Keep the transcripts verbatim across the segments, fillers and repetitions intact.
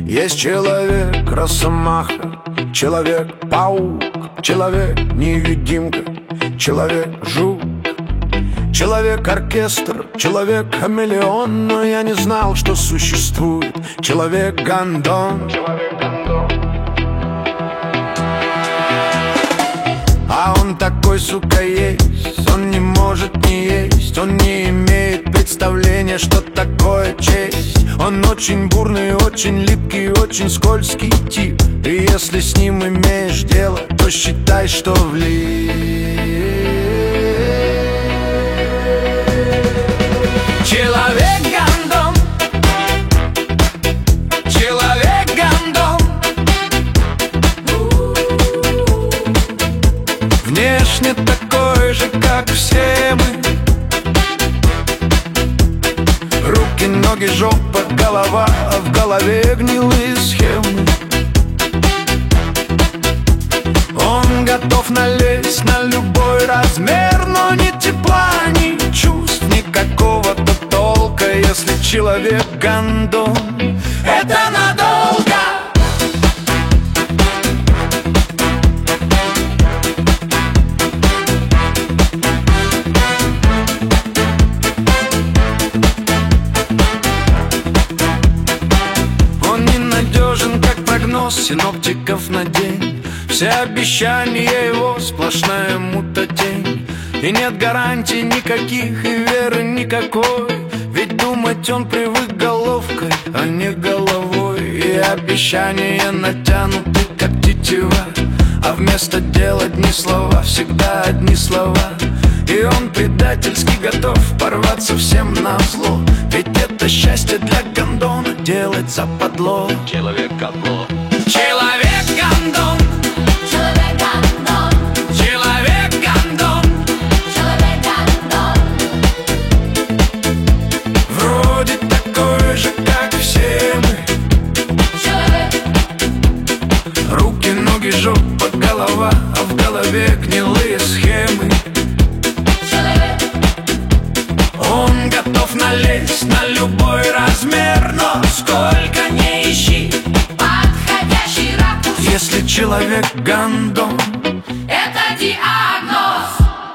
Есть человек росомаха, человек-паук, человек-невидимка, человек-жук, человек-оркестр, человек-хамелеон. Но я не знал, что существует человек-гондон. А он такой, сука, есть. Он не может не есть. Он не имеет представления, что такое честь. Он очень бурный, очень липкий, очень скользкий тип. И если с ним имеешь дело, то считай, что влип. Человек-гондон, человек-гондон. Внешне такой же, как все мы. Руки, ноги, жопа, голова, а в голове гнилые схемы. Он готов налезть на любой размер, но ни тепла, ни чувств, никакого-то толка. Если человек-гондон, это надолго. Как прогноз синоптиков на день. Все обещания его сплошная мута-тень. И нет гарантий никаких, и веры никакой. Ведь думать он привык головкой, а не головой. И обещания натянуты, как тетива, а вместо дел одни слова, всегда одни слова. И он предательски готов порваться всем назло. Ведь это счастье для гондона делать западло. Человек-гондон, Человек-гондон, Человек-гондон, человек-гондон. человек-гондон. Вроде такой же, как все мы. Человек, Руки, ноги, жопа, голова, а в голове гнилые схемы. человек, Он готов налезть на любой размер, но сколько не ищи, подходящий ракурс. если человек-гондон. Это диагноз.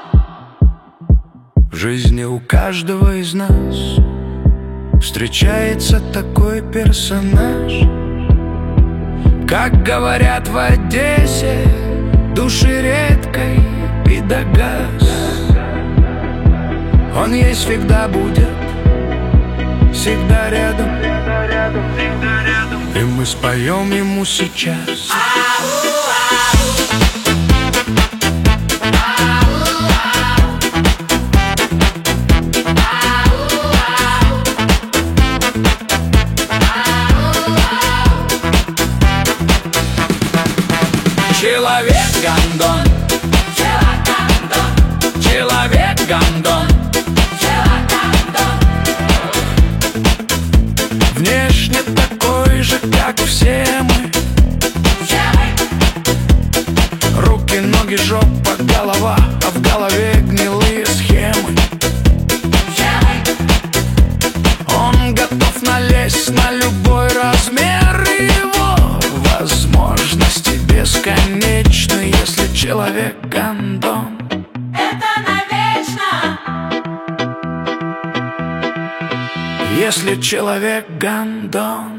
В жизни у каждого из нас встречается такой персонаж. Как говорят в Одессе, души редкой пидагаз. Он есть, всегда будет, всегда рядом. И мы споем ему сейчас. Человек-гондон, Человек-гондон, человек-гондон. человек-гондон. Внешне такой же, как все мы. Человек, Руки, ноги, жопа, голова, а в голове гнилые схемы. человек, Он готов налезть на любой размер, и его возможности бесконечны, если человек-гондон. это навечно. Если человек-гондон.